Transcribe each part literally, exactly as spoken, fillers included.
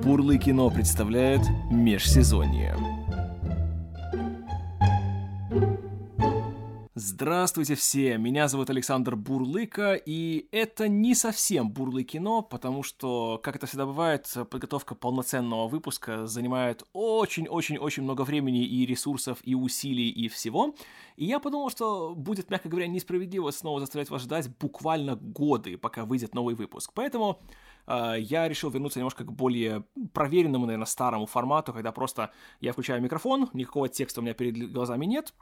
Бурлы кино представляет межсезонье. Здравствуйте все, меня зовут Александр Бурлыка, и это не совсем Бурлы кино, потому что, как это всегда бывает, подготовка полноценного выпуска занимает очень-очень-очень много времени и ресурсов, и усилий, и всего. И я подумал, что будет, мягко говоря, несправедливо снова заставлять вас ждать буквально годы, пока выйдет новый выпуск. Поэтому э, я решил вернуться немножко к более проверенному, наверное, старому формату, когда просто я включаю микрофон, никакого текста у меня перед глазами нет.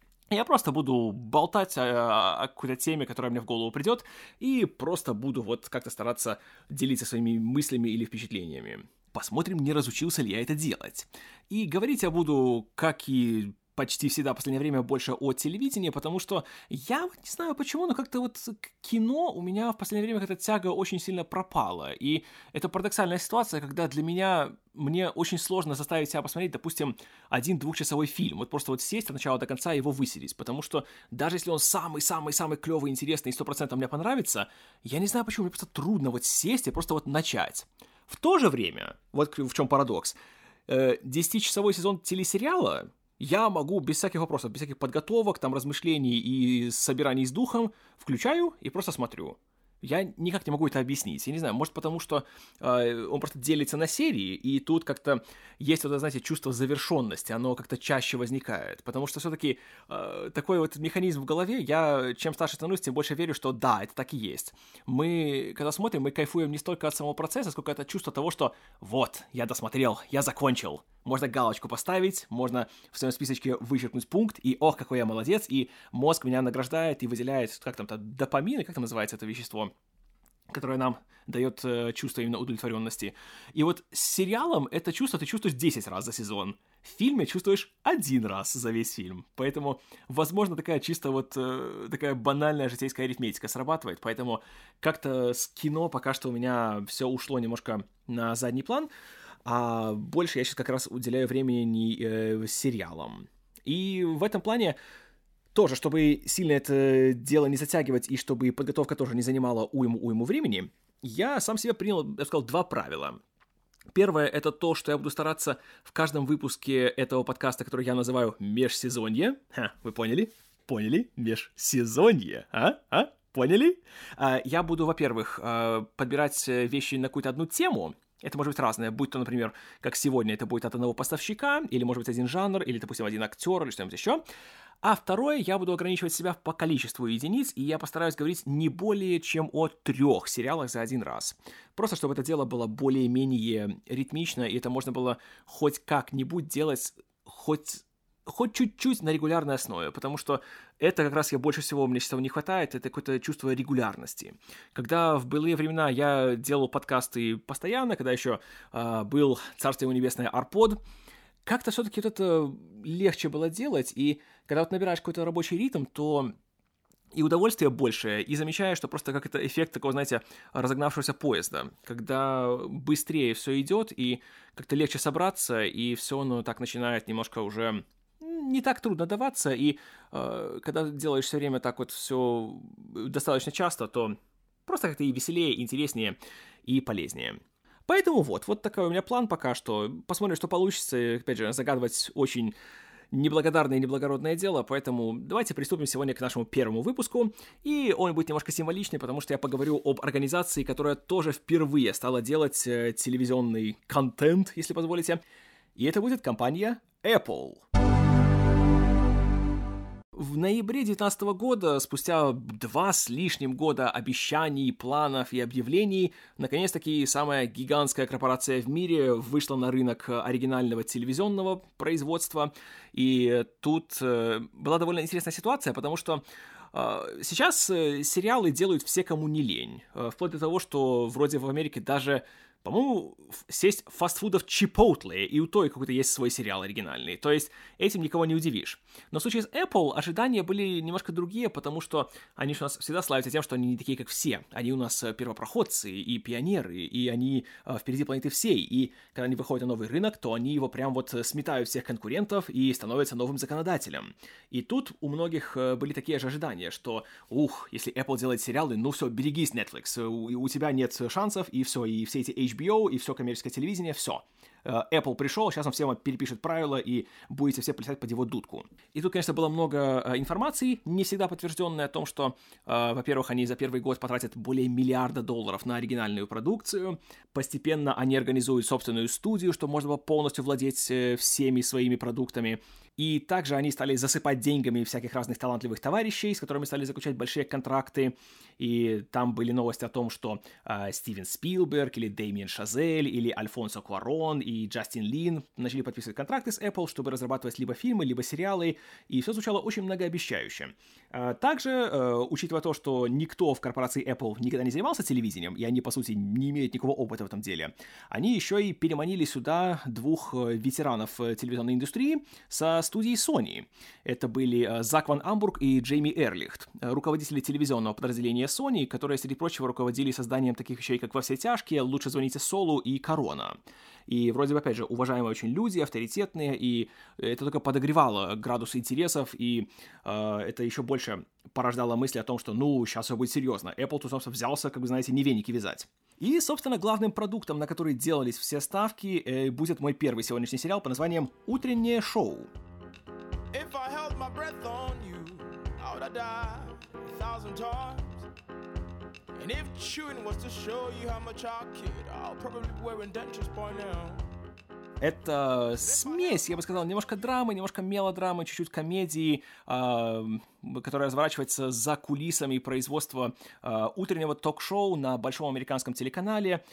Я просто буду болтать о, о какой-то теме, которая мне в голову придет, и просто буду вот как-то стараться делиться своими мыслями или впечатлениями. Посмотрим, не разучился ли я это делать. И говорить я буду, как и почти всегда в последнее время, больше о телевидении, потому что я вот не знаю почему, но как-то вот кино у меня в последнее время как-то тяга очень сильно пропала. И это парадоксальная ситуация, когда для меня, мне очень сложно заставить себя посмотреть, допустим, один двухчасовой фильм. Вот просто вот сесть от начала до конца и его высидеть. Потому что даже если он самый-самый-самый клевый, интересный и сто процентов мне понравится, я не знаю почему, мне просто трудно вот сесть и просто вот начать. В то же время, вот в чем парадокс, десятичасовой сезон телесериала я могу без всяких вопросов, без всяких подготовок, там, размышлений и собираний с духом включаю и просто смотрю. Я никак не могу это объяснить. Я не знаю, может потому, что э, он просто делится на серии, и тут как-то есть вот, знаете, чувство завершенности, оно как-то чаще возникает. Потому что все-таки э, такой вот механизм в голове, я чем старше становлюсь, тем больше верю, что да, это так и есть. Мы, когда смотрим, мы кайфуем не столько от самого процесса, сколько от чувства того, что вот, я досмотрел, я закончил. Можно галочку поставить, можно в своем списочке вычеркнуть пункт, и ох, какой я молодец, и мозг меня награждает и выделяет, как там-то, допамин, как там называется это вещество, которое нам дает э, чувство именно удовлетворенности. И вот с сериалом это чувство ты чувствуешь десять раз за сезон. В фильме чувствуешь один раз за весь фильм. Поэтому, возможно, такая чисто вот э, такая банальная житейская арифметика срабатывает. Поэтому как-то с кино пока что у меня все ушло немножко на задний план. А больше я сейчас как раз уделяю времени э, сериалам. И в этом плане тоже, чтобы сильно это дело не затягивать и чтобы подготовка тоже не занимала уйму-уйму времени, я сам себе принял, я бы сказал, два правила. Первое — это то, что я буду стараться в каждом выпуске этого подкаста, который я называю «Межсезонье». Ха, вы поняли? Поняли? Межсезонье, а? А? Поняли? А, я буду, во-первых, подбирать вещи на какую-то одну тему. Это может быть разное, будь то, например, как сегодня, это будет от одного поставщика, или, может быть, один жанр, или, допустим, один актер, или что-нибудь еще. А второе, я буду ограничивать себя по количеству единиц, и я постараюсь говорить не более чем о трех сериалах за один раз. Просто, чтобы это дело было более-менее ритмично, и это можно было хоть как-нибудь делать, хоть... хоть чуть-чуть на регулярной основе, потому что это как раз я больше всего, мне сейчас не хватает, это какое-то чувство регулярности. Когда в былые времена я делал подкасты постоянно, когда еще э, был, царство его небесное, Арпод, как-то все-таки вот это легче было делать, и когда вот набираешь какой-то рабочий ритм, то и удовольствие больше, и замечаешь, что просто как это эффект такого, знаете, разогнавшегося поезда, когда быстрее все идет, и как-то легче собраться, и все оно так начинает немножко уже не так трудно даваться, и э, когда делаешь все время так вот все достаточно часто, то просто как-то и веселее, интереснее и полезнее. Поэтому вот, вот такой у меня план пока что. Посмотрим, что получится. Опять же, загадывать очень неблагодарное и неблагородное дело, поэтому давайте приступим сегодня к нашему первому выпуску, и он будет немножко символичный, потому что я поговорю об организации, которая тоже впервые стала делать э, телевизионный контент, если позволите, и это будет компания Apple. В ноябре две тысячи девятнадцатого года, спустя два с лишним года обещаний, планов и объявлений, наконец-таки самая гигантская корпорация в мире вышла на рынок оригинального телевизионного производства. И тут э, была довольно интересная ситуация, потому что э, сейчас э, сериалы делают все, кому не лень. Э, вплоть до того, что вроде в Америке даже... По-моему, сесть фастфудов Chipotle, и у той какой-то есть свой сериал оригинальный. То есть этим никого не удивишь. Но в случае с Apple ожидания были немножко другие, потому что они же у нас всегда славятся тем, что они не такие, как все. Они у нас первопроходцы и пионеры, и они э, впереди планеты всей. И когда они выходят на новый рынок, то они его прям вот сметают всех конкурентов и становятся новым законодателем. И тут у многих э, были такие же ожидания, что, ух, если Apple делает сериалы, ну все, берегись, Netflix, у, у тебя нет шансов, и все, и все эти эйч эйч би о и все коммерческое телевидение, все. Apple пришел, сейчас он всем вам перепишет правила, и будете все плясать под его дудку. И тут, конечно, было много э, информации, не всегда подтвержденной, о том, что, э, во-первых, они за первый год потратят более миллиарда долларов на оригинальную продукцию, постепенно они организуют собственную студию, чтобы можно было полностью владеть э, всеми своими продуктами, и также они стали засыпать деньгами всяких разных талантливых товарищей, с которыми стали заключать большие контракты, и там были новости о том, что э, Стивен Спилберг, или Дэмиен Шазель, или Альфонсо Куарон, и Джастин Лин начали подписывать контракты с Apple, чтобы разрабатывать либо фильмы, либо сериалы, и все звучало очень многообещающе. Э, также, э, учитывая то, что никто в корпорации Apple никогда не занимался телевидением, и они, по сути, не имеют никакого опыта в этом деле, они еще и переманили сюда двух ветеранов телевизионной индустрии со студии Sony. Это были Зак Ван Амбург и Джейми Эрлихт, руководители телевизионного подразделения Sony, которые, среди прочего, руководили созданием таких вещей, как «Во все тяжкие», «Лучше звоните Солу» и «Корона». И вроде бы, опять же, уважаемые очень люди, авторитетные, и это только подогревало градус интересов, и э, это еще больше порождало мысли о том, что, ну, сейчас все будет серьезно. Apple тут, собственно, взялся, как бы, знаете, не веники вязать. И, собственно, главным продуктом, на который делались все ставки, э, будет мой первый сегодняшний сериал под названием «Утреннее шоу». If I held my breath on you, I would have died a thousand times. And if chewing was to show you how much I kid, I'll probably be wearing dentures by now. Это смесь, я бы сказал, немножко драмы, немножко мелодрамы, чуть-чуть комедии, э, которая разворачивается за кулисами производства э, утреннего ток-шоу на большом американском телеканале.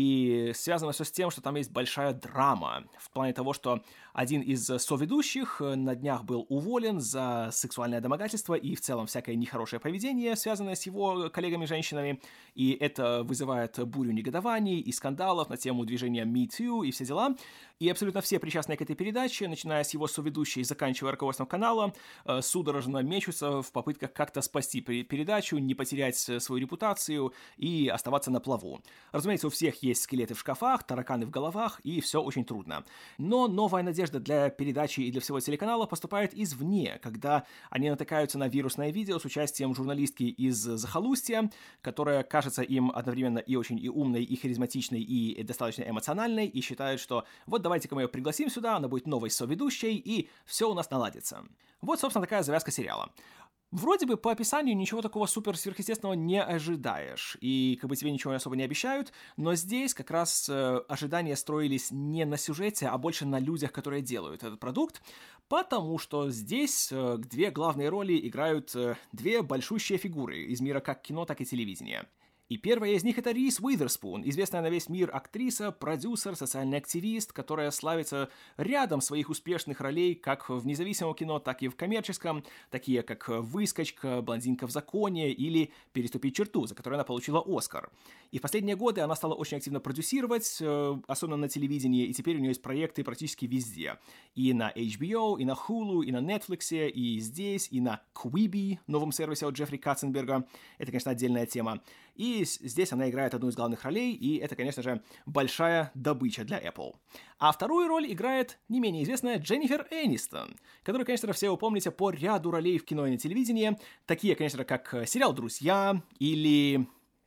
И связано все с тем, что там есть большая драма, в плане того, что один из соведущих на днях был уволен за сексуальное домогательство и в целом всякое нехорошее поведение, связанное с его коллегами-женщинами, и это вызывает бурю негодований и скандалов на тему движения Me Too и все дела. И абсолютно все причастные к этой передаче, начиная с его соведущей и заканчивая руководством канала, судорожно мечутся в попытках как-то спасти передачу, не потерять свою репутацию и оставаться на плаву. Разумеется, у всех есть скелеты в шкафах, тараканы в головах, и все очень трудно. Но новая надежда для передачи и для всего телеканала поступает извне, когда они натыкаются на вирусное видео с участием журналистки из захолустья, которая кажется им одновременно и очень и умной, и харизматичной, и достаточно эмоциональной, и считают, что вот давайте-ка мы ее пригласим сюда, она будет новой соведущей, и все у нас наладится. Вот, собственно, такая завязка сериала. Вроде бы по описанию ничего такого супер-сверхъестественного не ожидаешь, и как бы тебе ничего особо не обещают, но здесь как раз э, ожидания строились не на сюжете, а больше на людях, которые делают этот продукт, потому что здесь э, две главные роли играют э, две большущие фигуры из мира как кино, так и телевидения. И первая из них — это Риз Уизерспун, известная на весь мир актриса, продюсер, социальный активист, которая славится рядом своих успешных ролей как в независимом кино, так и в коммерческом, такие как «Выскочка», «Блондинка в законе» или «Переступить черту», за которую она получила Оскар. И в последние годы она стала очень активно продюсировать, особенно на телевидении, и теперь у нее есть проекты практически везде. И на эйч би о, и на Hulu, и на Netflix, и здесь, и на Quibi, новом сервисе от Джеффри Катценберга. Это, конечно, отдельная тема. И здесь она играет одну из главных ролей, и это, конечно же, большая добыча для Apple. А вторую роль играет не менее известная Дженнифер Энистон, которую, конечно же, все вы помните по ряду ролей в кино и на телевидении, такие, конечно же, как сериал «Друзья» или...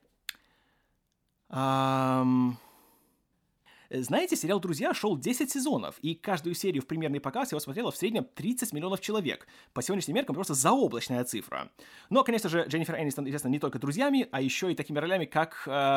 Эм... Знаете, сериал «Друзья» шел десять сезонов, и каждую серию в премьерный показ его смотрело в среднем тридцать миллионов человек. По сегодняшним меркам просто заоблачная цифра. Но, конечно же, Дженнифер Энистон известна не только «Друзьями», а еще и такими ролями, как... Э,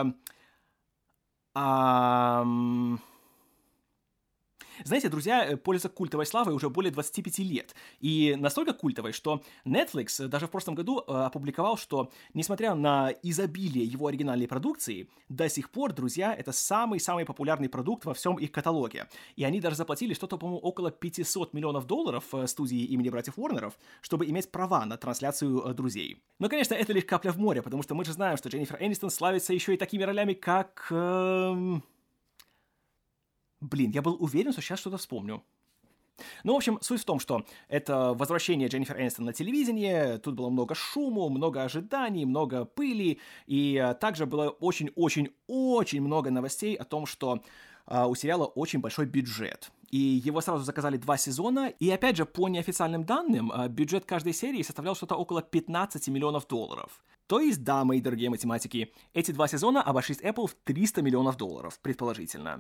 э, Знаете, «Друзья» пользуются культовой славой уже более двадцати пяти лет. И настолько культовой, что Netflix даже в прошлом году опубликовал, что, несмотря на изобилие его оригинальной продукции, до сих пор «Друзья» — это самый-самый популярный продукт во всем их каталоге. И они даже заплатили что-то, по-моему, около пятьсот миллионов долларов студии имени братьев Уорнеров, чтобы иметь права на трансляцию «Друзей». Но, конечно, это лишь капля в море, потому что мы же знаем, что Дженнифер Энистон славится еще и такими ролями, как... Эм... Блин, я был уверен, что сейчас что-то вспомню. Ну, в общем, суть в том, что это возвращение Дженнифер Энистон на телевидение, тут было много шуму, много ожиданий, много пыли, и также было очень-очень-очень много новостей о том, что а, у сериала очень большой бюджет. И его сразу заказали два сезона, и опять же, по неофициальным данным, бюджет каждой серии составлял что-то около пятнадцать миллионов долларов. То есть, да, мои дорогие математики, эти два сезона обошлись Apple в триста миллионов долларов, предположительно.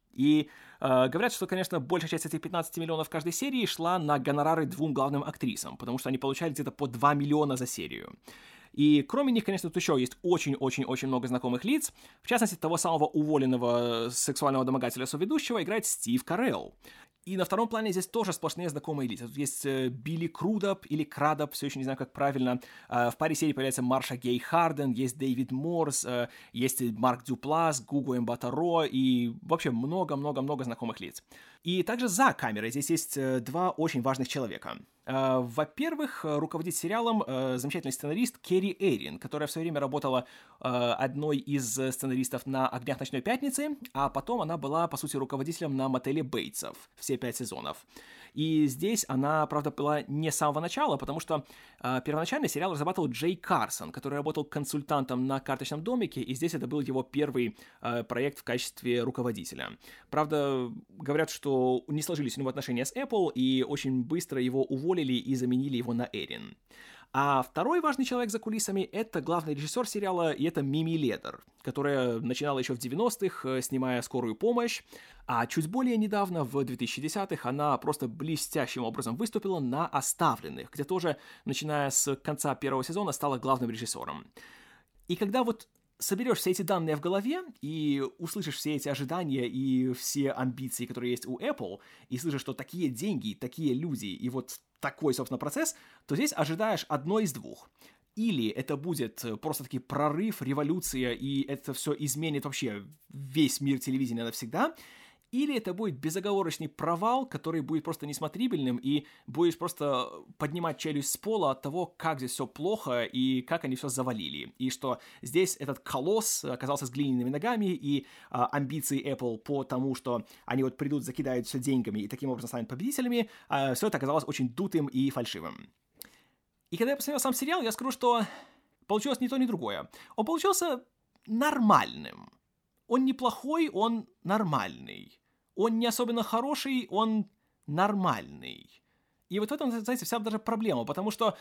И э, говорят, что, конечно, большая часть этих пятнадцати миллионов каждой серии шла на гонорары двум главным актрисам, потому что они получали где-то по два миллиона за серию. И кроме них, конечно, тут еще есть очень-очень-очень много знакомых лиц. В частности, того самого уволенного сексуального домогателя соведущего играет Стив Карелл. И на втором плане здесь тоже сплошные знакомые лица. Тут есть э, Билли Крудап или Крадап, все еще не знаю, как правильно. Э, в паре серий появляется Марша Гей Харден, есть Дэвид Морс, э, есть Марк Дюплас, Гуго Эмбатаро и вообще много-много-много знакомых лиц. И также за камерой здесь есть э, два очень важных человека. Э, во-первых, руководит сериалом э, замечательный сценарист Керри Эйрин, которая в свое время работала э, одной из сценаристов на «Огнях ночной пятницы», а потом она была, по сути, руководителем на «Мотеле Бейтсов» все пять сезонов. И здесь она, правда, была не с самого начала, потому что э, первоначально сериал разрабатывал Джей Карсон, который работал консультантом на «Карточном домике», и здесь это был его первый э, проект в качестве руководителя. Правда, говорят, что не сложились у него отношения с Apple, и очень быстро его уволили и заменили его на Эрин. А второй важный человек за кулисами — это главный режиссер сериала, и это Мими Ледер, которая начинала еще в девяностых, снимая «Скорую помощь», а чуть более недавно, в двухтысячных, она просто блестящим образом выступила на «Оставленных», где тоже, начиная с конца первого сезона, стала главным режиссером. И когда вот соберешь все эти данные в голове и услышишь все эти ожидания и все амбиции, которые есть у Apple, и слышишь, что такие деньги, такие люди, и вот такой, собственно, процесс, то здесь ожидаешь одно из двух. Или это будет просто-таки прорыв, революция, и это все изменит вообще весь мир телевидения навсегда, или это будет безоговорочный провал, который будет просто несмотрибельным, и будешь просто поднимать челюсть с пола от того, как здесь все плохо, и как они все завалили. И что здесь этот колосс оказался с глиняными ногами, и а, амбиции Apple по тому, что они вот придут, закидают все деньгами, и таким образом станут победителями, а, все это оказалось очень дутым и фальшивым. И когда я посмотрел сам сериал, я скажу, что получилось ни то, ни другое. Он получился нормальным. Он неплохой, он нормальный. Он не особенно хороший, он нормальный. И вот в этом, знаете, вся даже проблема, потому что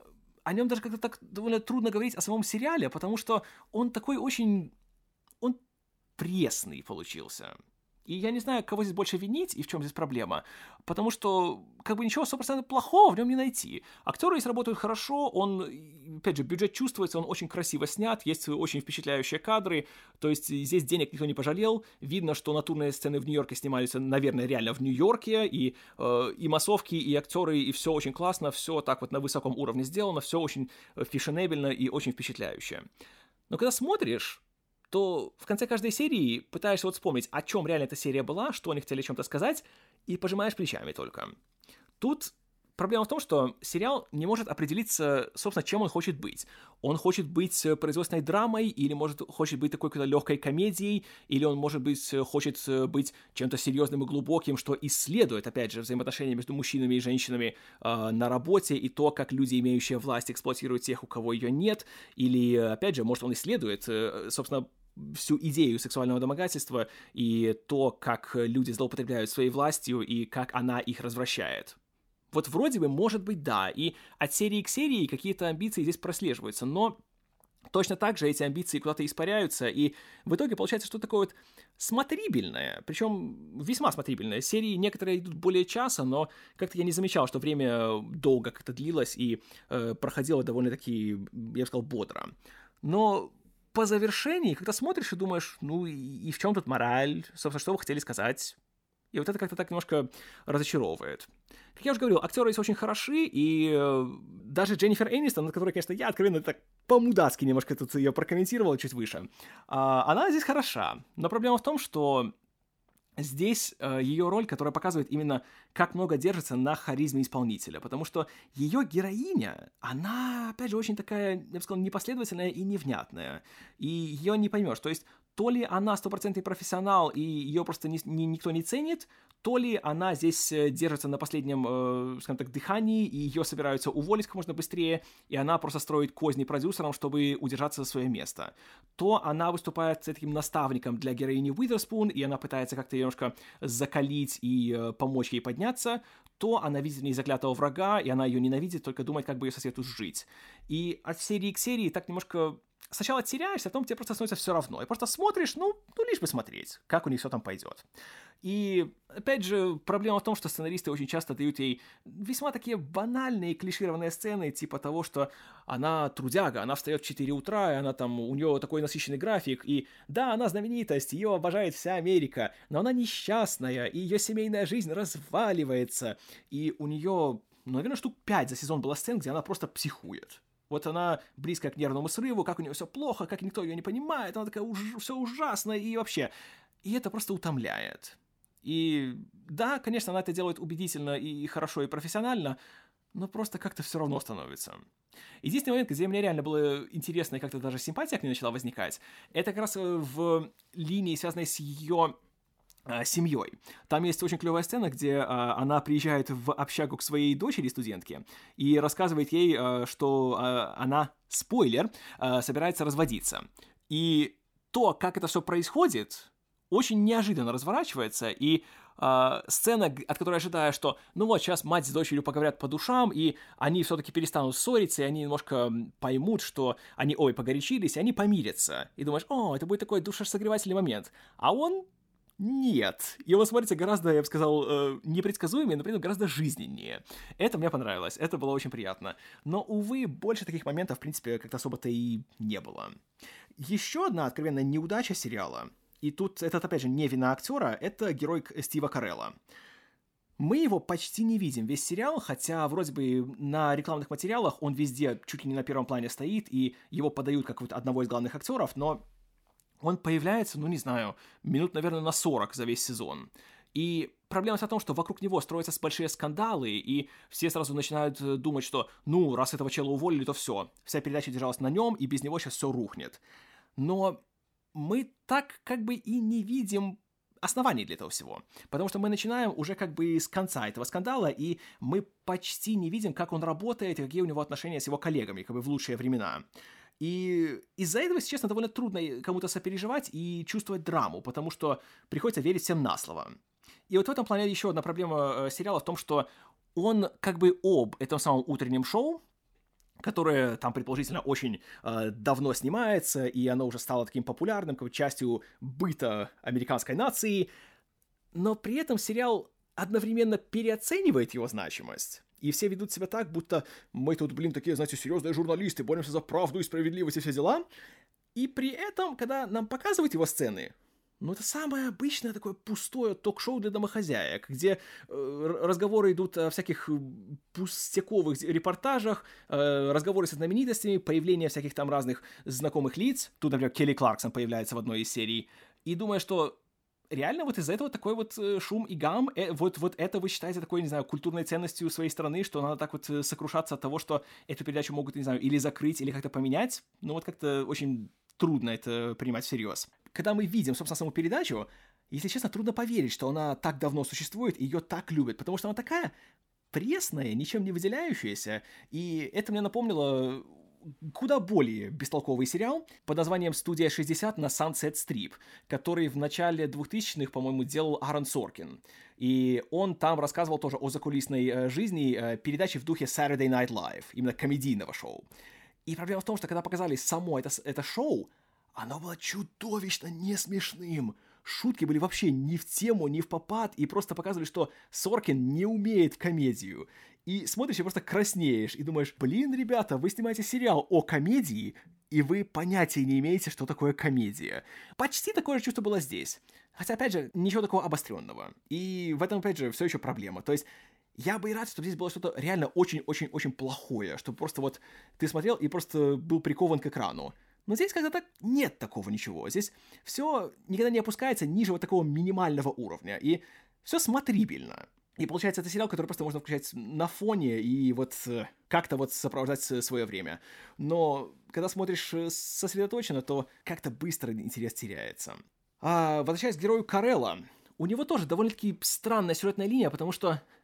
о нем даже как-то так довольно трудно говорить о самом сериале, потому что он такой очень... он пресный получился. И я не знаю, кого здесь больше винить и в чем здесь проблема, потому что как бы ничего сто процентов плохого в нем не найти. Актеры здесь работают хорошо, он, опять же, бюджет чувствуется, он очень красиво снят, есть очень впечатляющие кадры, то есть здесь денег никто не пожалел, видно, что натурные сцены в Нью-Йорке снимались, наверное, реально в Нью-Йорке, и, э, и массовки, и актеры, и все очень классно, все так вот на высоком уровне сделано, все очень фешенебельно и очень впечатляюще. Но когда смотришь, то в конце каждой серии пытаешься вот вспомнить, о чем реально эта серия была, что они хотели о чем-то сказать, и пожимаешь плечами только. Тут проблема в том, что сериал не может определиться, собственно, чем он хочет быть. Он хочет быть производственной драмой, или может хочет быть такой какой-то легкой комедией, или он, может быть, хочет быть чем-то серьезным и глубоким, что исследует, опять же, взаимоотношения между мужчинами и женщинами э, на работе, и то, как люди, имеющие власть, эксплуатируют тех, у кого ее нет, или, опять же, может, он исследует, э, собственно, всю идею сексуального домогательства и то, как люди злоупотребляют своей властью и как она их развращает. Вот вроде бы, может быть, да, и от серии к серии какие-то амбиции здесь прослеживаются, но точно так же эти амбиции куда-то испаряются, и в итоге получается что-то такое вот смотрибельное, причем весьма смотрибельное. Серии некоторые идут более часа, но как-то я не замечал, что время долго как-то длилось и э, проходило довольно-таки, я бы сказал, бодро. Но по завершении, когда смотришь и думаешь, ну и, и в чем тут мораль, собственно, что вы хотели сказать? И вот это как-то так немножко разочаровывает. Как я уже говорил, актеры здесь очень хороши, и э, даже Дженнифер Энистон, над которой, конечно, я откровенно так по-мудацки немножко тут ее прокомментировал чуть выше, э, она здесь хороша. Но проблема в том, что здесь э, ее роль, которая показывает именно, как много держится на харизме исполнителя, потому что ее героиня, она, опять же, очень такая, я бы сказал, непоследовательная и невнятная, и ее не поймешь, то есть то ли она стопроцентный профессионал, и ее просто ни, ни, никто не ценит, то ли она здесь держится на последнем, э, скажем так, дыхании, и ее собираются уволить как можно быстрее, и она просто строит козни продюсерам, чтобы удержаться за свое место. То она выступает таким наставником для героини Уизерспун, и она пытается как-то ее немножко закалить и э, помочь ей подняться, то она видит в ней заклятого врага, и она ее ненавидит, только думает, как бы ее соседу жить. И от серии к серии так немножко... Сначала теряешься, а потом тебе просто становится все равно. И просто смотришь, ну, ну лишь бы смотреть, как у них все там пойдет. И, опять же, проблема в том, что сценаристы очень часто дают ей весьма такие банальные, клишированные сцены, типа того, что она трудяга, она встает в четыре утра, и она там, у нее такой насыщенный график, и да, она знаменитость, ее обожает вся Америка, но она несчастная, и ее семейная жизнь разваливается, и у нее, ну, наверное, штук пять за сезон было сцен, где она просто психует. Вот она близко к нервному срыву, как у нее все плохо, как никто ее не понимает, она такая уж, все ужасно и вообще. И это просто утомляет. И да, конечно, она это делает убедительно и хорошо, и профессионально, но просто как-то все равно становится. Единственный момент, где мне реально было интересно и как-то даже симпатия к ней начала возникать, это как раз в линии, связанной с ее семьей. Там есть очень клевая сцена, где а, она приезжает в общагу к своей дочери-студентке и рассказывает ей, а, что а, она, спойлер, а, собирается разводиться. И то, как это все происходит, очень неожиданно разворачивается, и а, сцена, от которой ожидаю, что ну вот сейчас мать с дочерью поговорят по душам, и они все-таки перестанут ссориться, и они немножко поймут, что они, ой, погорячились, и они помирятся. И думаешь, о, это будет такой душесогревательный момент. А он... Нет. Его смотрится гораздо, я бы сказал, э, непредсказуемее, но при этом гораздо жизненнее. Это мне понравилось, это было очень приятно. Но, увы, больше таких моментов, в принципе, как-то особо-то и не было. Еще одна откровенная неудача сериала, и тут это, опять же, не вина актера, это герой Стива Карелла. Мы его почти не видим весь сериал, хотя вроде бы на рекламных материалах он везде чуть ли не на первом плане стоит, и его подают как вот одного из главных актеров, но... Он появляется, ну, не знаю, минут, наверное, на сорок за весь сезон. И проблема в том, что вокруг него строятся большие скандалы, и все сразу начинают думать, что, ну, раз этого чела уволили, то все. Вся передача держалась на нем, и без него сейчас все рухнет. Но мы так как бы и не видим оснований для этого всего. Потому что мы начинаем уже как бы с конца этого скандала, и мы почти не видим, как он работает, и какие у него отношения с его коллегами, как бы в лучшие времена. И из-за этого, если честно, довольно трудно кому-то сопереживать и чувствовать драму, потому что приходится верить всем на слово. И вот в этом плане еще одна проблема э, сериала в том, что он как бы об этом самом утреннем шоу, которое там, предположительно, очень э, давно снимается, и оно уже стало таким популярным, как частью быта американской нации, но при этом сериал одновременно переоценивает его значимость. И все ведут себя так, будто мы тут, блин, такие, знаете, серьезные журналисты, боремся за правду и справедливость и все дела. И при этом, когда нам показывают его сцены, ну, это самое обычное такое пустое ток-шоу для домохозяек, где э, разговоры идут о всяких пустяковых репортажах, э, разговоры со знаменитостями, появление всяких там разных знакомых лиц. Тут, например, Келли Кларксон появляется в одной из серий. И думаю, что... Реально вот из-за этого такой вот э, шум и гам, э, вот, вот это вы считаете такой, не знаю, культурной ценностью своей страны, что надо так вот сокрушаться от того, что эту передачу могут, не знаю, или закрыть, или как-то поменять? Ну вот как-то очень трудно это принимать всерьез. Когда мы видим, собственно, саму передачу, если честно, трудно поверить, что она так давно существует, и ее так любят, потому что она такая пресная, ничем не выделяющаяся, и это мне напомнило... куда более бестолковый сериал под названием «Студия шестьдесят» на Sunset Strip, который в начале двухтысячных, по-моему, делал Аарон Соркин. И он там рассказывал тоже о закулисной э, жизни э, передачи в духе Saturday Night Live, именно комедийного шоу. И проблема в том, что когда показали само это, это шоу, оно было чудовищно не смешным. Шутки были вообще не в тему, не в попад, и просто показывали, что Соркин не умеет в комедию. И смотришь и просто краснеешь, и думаешь, блин, ребята, вы снимаете сериал о комедии, и вы понятия не имеете, что такое комедия. Почти такое же чувство было здесь. Хотя, опять же, ничего такого обостренного. И в этом, опять же, все еще проблема. То есть, я бы и рад, чтобы здесь было что-то реально очень-очень-очень плохое, чтобы просто вот ты смотрел и просто был прикован к экрану. Но здесь как-то так нет такого ничего. Здесь все никогда не опускается ниже вот такого минимального уровня. И все смотрибельно. И получается, это сериал, который просто можно включать на фоне и вот как-то вот сопровождать свое время. Но когда смотришь сосредоточенно, то как-то быстро интерес теряется. А возвращаясь к герою Карелла, у него тоже довольно-таки странная сюжетная линия, потому что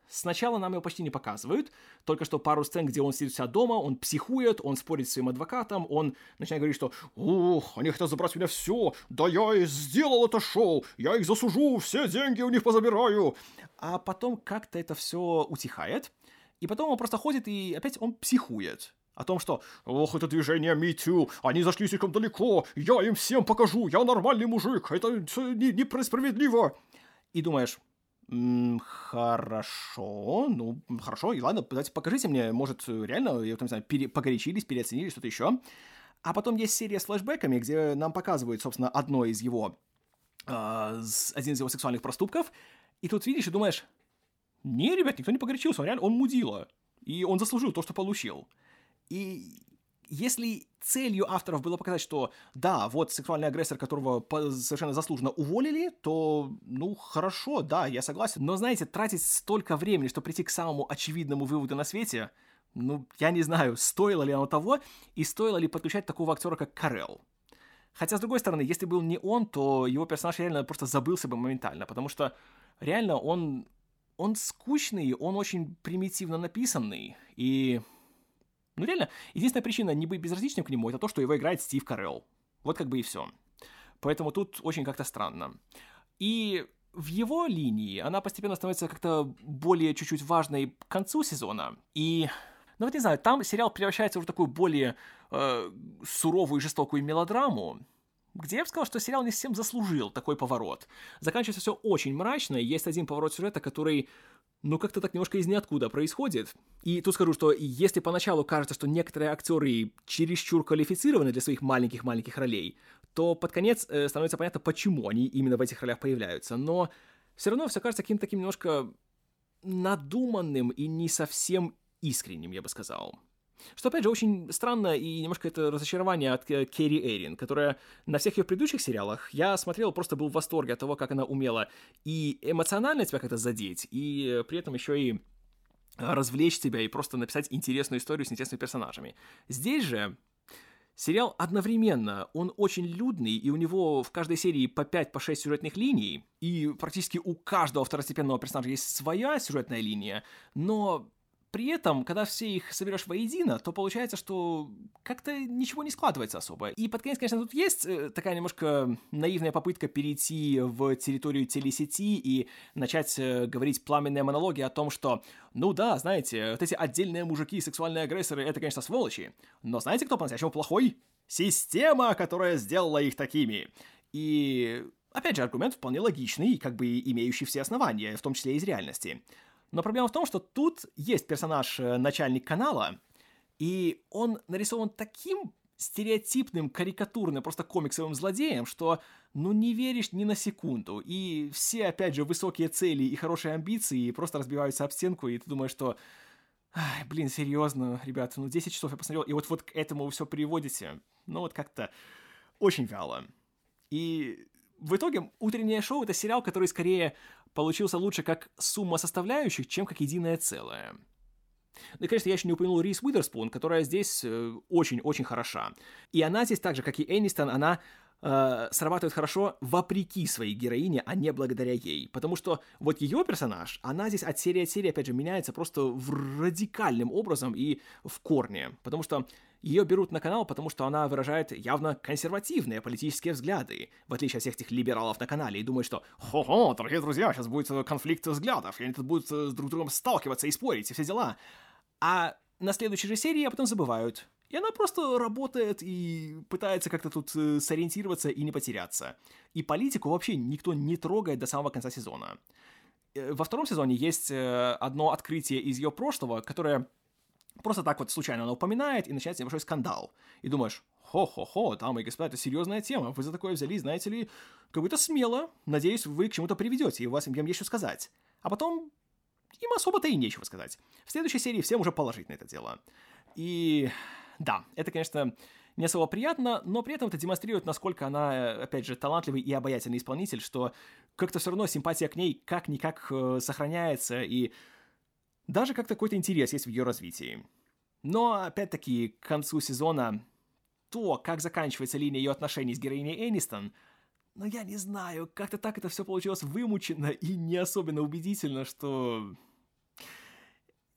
Сначала нам его почти не показывают, только что пару сцен, где он сидит у себя дома, он психует, он спорит с своим адвокатом, он начинает говорить, что «Ух, они хотят забрать у меня все, да я и сделал это шоу, я их засужу, все деньги у них позабираю». А потом как-то это все утихает, и потом он просто ходит и опять он психует. О том, что «Ох, это движение Me Too, они зашли слишком далеко, я им всем покажу, я нормальный мужик, это несправедливо». И думаешь... М, хорошо, ну, хорошо, и ладно, давайте покажите мне, может, реально, я там, не знаю, пере- погорячились, переоценили что-то еще. А потом есть серия с флешбэками, где нам показывают, собственно, одно из его, э, один из его сексуальных проступков, и тут видишь и думаешь, не, ребят, никто не погорячился, он реально, он мудила, и он заслужил то, что получил. И... Если целью авторов было показать, что да, вот сексуальный агрессор, которого совершенно заслуженно уволили, то, ну, хорошо, да, я согласен. Но, знаете, тратить столько времени, чтобы прийти к самому очевидному выводу на свете, ну, я не знаю, стоило ли оно того, и стоило ли подключать такого актера, как Карел. Хотя, с другой стороны, если был не он, то его персонаж реально просто забылся бы моментально, потому что реально он, он скучный, он очень примитивно написанный, и... Ну реально, единственная причина не быть безразличным к нему — это то, что его играет Стив Карелл. Вот как бы и все. Поэтому тут очень как-то странно. И в его линии она постепенно становится как-то более чуть-чуть важной к концу сезона. И, ну вот не знаю, там сериал превращается уже в такую более э, суровую и жестокую мелодраму, где я бы сказал, что сериал не совсем заслужил такой поворот. Заканчивается все очень мрачно, и есть один поворот сюжета, который... ну, как-то так немножко из ниоткуда происходит. И тут скажу, что если поначалу кажется, что некоторые актеры чересчур квалифицированы для своих маленьких-маленьких ролей, то под конец э, становится понятно, почему они именно в этих ролях появляются. Но все равно все кажется каким-то таким немножко надуманным и не совсем искренним, я бы сказал. Что, опять же, очень странно и немножко это разочарование от Керри Эйрин, которая на всех ее предыдущих сериалах я смотрел, просто был в восторге от того, как она умела и эмоционально тебя как-то задеть, и при этом еще и развлечь тебя и просто написать интересную историю с интересными персонажами. Здесь же сериал одновременно, он очень людный, и у него в каждой серии по пять, по шесть сюжетных линий, и практически у каждого второстепенного персонажа есть своя сюжетная линия, но... При этом, когда все их соберешь воедино, то получается, что как-то ничего не складывается особо. И под конец, конечно, тут есть такая немножко наивная попытка перейти в территорию телесети и начать говорить пламенные монологи о том, что, ну да, знаете, вот эти отдельные мужики, сексуальные агрессоры, это, конечно, сволочи. Но знаете, кто по-настоящему плохой? Система, которая сделала их такими. И, опять же, аргумент вполне логичный и как бы имеющий все основания, в том числе из реальности. Но проблема в том, что тут есть персонаж, начальник канала, и он нарисован таким стереотипным, карикатурным, просто комиксовым злодеем, что, ну, не веришь ни на секунду. И все, опять же, высокие цели и хорошие амбиции просто разбиваются об стенку, и ты думаешь, что, ай, блин, серьезно, ребята, ну, десять часов я посмотрел, и вот, вот к этому вы все приводите. Ну, вот как-то очень вяло. И в итоге «Утреннее шоу» — это сериал, который скорее получился лучше как сумма составляющих, чем как единое целое. Ну и, конечно, я еще не упомянул Риз Уизерспун, которая здесь очень-очень э, хороша. И она здесь так же, как и Энистон, она э, срабатывает хорошо вопреки своей героине, а не благодаря ей. Потому что вот ее персонаж, она здесь от серии от серии, опять же, меняется просто в радикальным образом и в корне. Потому что ее берут на канал, потому что она выражает явно консервативные политические взгляды, в отличие от всех этих либералов на канале, и думает, что «Хо-хо, дорогие друзья, сейчас будет конфликт взглядов, и они тут будут с друг другом сталкиваться и спорить, и все дела». А на следующей же серии об этом забывают. И она просто работает и пытается как-то тут сориентироваться и не потеряться. И политику вообще никто не трогает до самого конца сезона. Во втором сезоне есть одно открытие из ее прошлого, которое... Просто так вот случайно она упоминает, и начинается небольшой скандал. И думаешь, хо-хо-хо, дамы и господа, это серьезная тема, вы за такое взялись, знаете ли, как будто смело. Надеюсь, вы к чему-то приведете, и у вас им есть что сказать. А потом им особо-то и нечего сказать. В следующей серии всем уже положить на это дело. И да, это, конечно, не особо приятно, но при этом это демонстрирует, насколько она, опять же, талантливый и обаятельный исполнитель, что как-то все равно симпатия к ней как-никак э, сохраняется, и даже как-то какой-то интерес есть в ее развитии. Но, опять-таки, к концу сезона то, как заканчивается линия ее отношений с героиней Энистон, ну, я не знаю, как-то так это все получилось вымученно и не особенно убедительно, что...